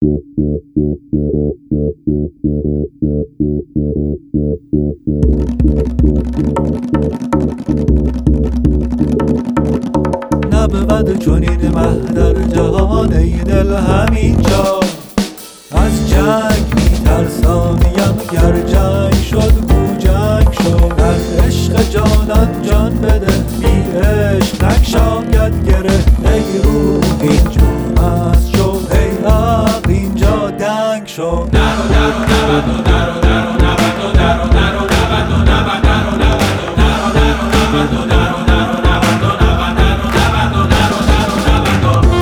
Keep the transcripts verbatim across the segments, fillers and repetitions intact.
نبود چنین مه در جهان ای دل همینجا. از جنگ می‌ترسانیم گر جنگ شد گو جنگ شد. در عشق جانان جان بده بی عشق نگشاید گره. ای روح اینجا مست شو ای عقل اینجا دنگ شو. درو درو نبد و درو درو نبد و درو درو نبد و نبد درو نبد و درو درو نبد و درو درو نبد و نبد درو نبد و درو درو نبد و.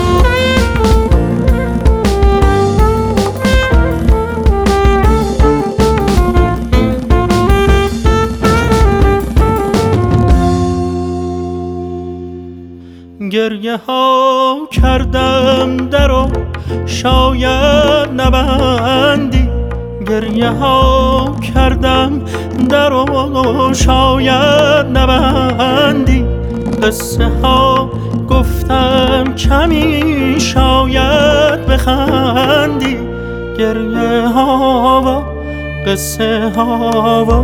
گریه ها کردم درو شاید نبندی. گریه ها کردم درو شاید نبندی. قصه ها گفتم کمی شاید بخندی. گریه ها و قصه ها و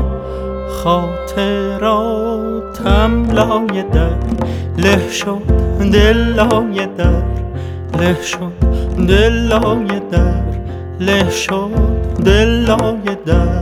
خاطراتم لای در له شد. دل لای در له شد. دل لای در له شد. دل لای در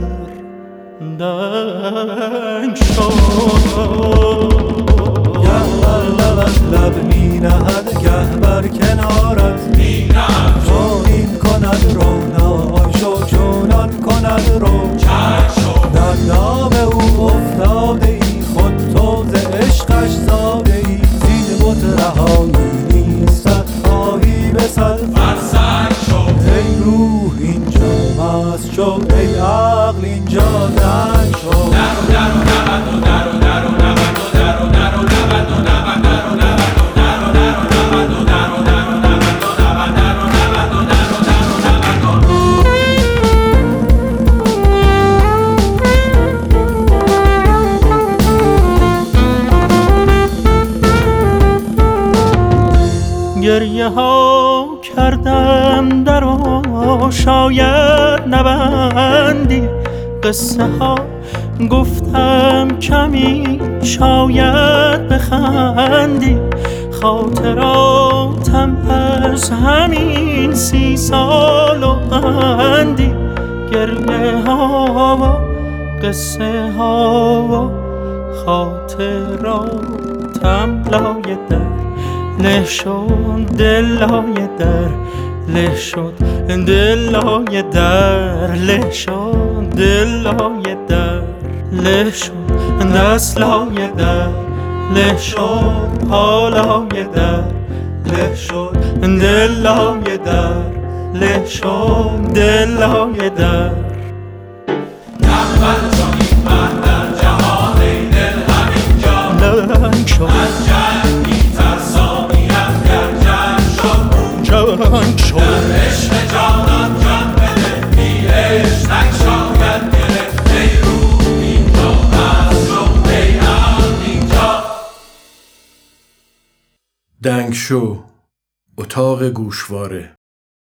دنگ شد. گه بر لبت لب می نهد گه بر کنارت می نهد. چونین کند رو نای شو چونان کند رو چنگ شو. در دام او افتاده ای خود تو ز عشقش زاده ای. زین بت رهایی نیستت خواهی به صد فرسنگ شو. ای روح اینجا مست شو ای عقل اینجا دنگ شو. درو درو نبد و درو درو نبد و درو درو نبد و نبد درو نبد و درو درو نبد و درو درو نبد و نبد درو نبد و درو درو نبد و. گریه ها کردم درو شاید نبندی. قصه ها گفتم کمی شاید بخندی. خاطراتم از همین سی سال و اندی. گریه ها و قصه ها و خاطراتم لای در له شد. دل لای در له شد. دل لای در له شد. دل لای در له شد. دست لای در له شد. پا لای در له شد. دل لای در له شد. دل لای در نبود چنین مه در جهان ای دل همینجا. دنگ شد. از جنگ می‌ترسانیم گر جنگ شد جنگ شد. در عشق جانان جان بده بی عشق نگشاید گره. ای روح اینجا مست شو ای عقل اینجا دنگ شو اتاق گوشواره.